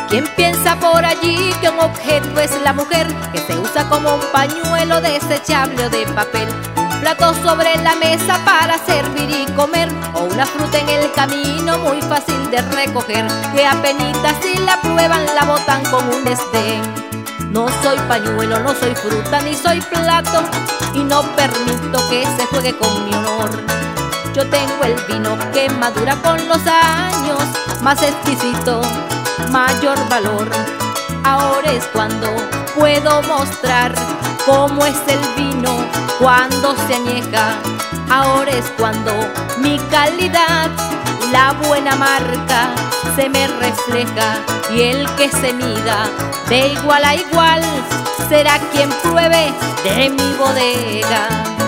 ¿Quién piensa por allí que un objeto es la mujer que se usa como un pañuelo desechable o de papel? Un plato sobre la mesa para servir y comer, o una fruta en el camino muy fácil de recoger, que apenitas si la prueban la botan con un desdén. No soy pañuelo, no soy fruta, ni soy plato, y no permito que se juegue con mi honor. Yo tengo el vino que madura con los años, más exquisito, mayor valor. Ahora es cuando puedo mostrar cómo es el vino cuando se añeja. Ahora es cuando mi calidad, la buena marca, se me refleja, y el que se mida de igual a igual será quien pruebe de mi bodega.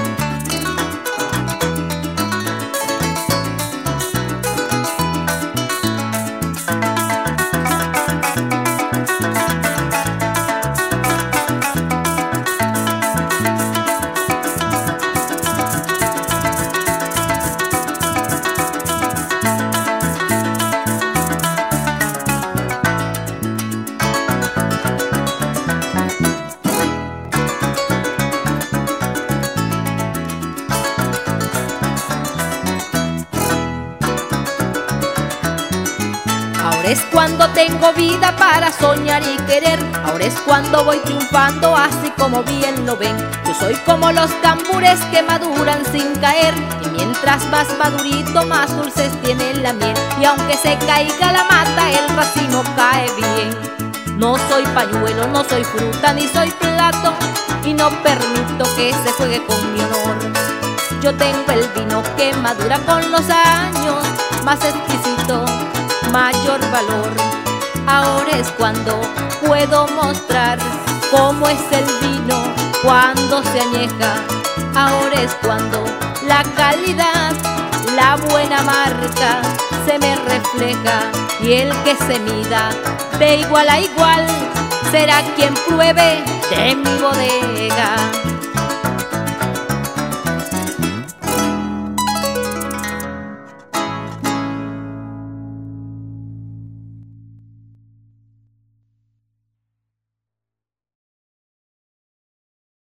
Ahora es cuando tengo vida para soñar y querer. Ahora es cuando voy triunfando, así como bien lo ven. Yo soy como los tambures que maduran sin caer, y mientras más madurito, más dulces tiene la miel. Y aunque se caiga la mata, el racimo cae bien. No soy pañuelo, no soy fruta, ni soy plato, y no permito que se juegue con mi honor. Yo tengo el vino que madura con los años, más exquisito, mayor valor. Ahora es cuando puedo mostrar cómo es el vino cuando se añeja. Ahora es cuando la calidad, la buena marca, se me refleja, y el que se mida de igual a igual será quien pruebe de mi bodega.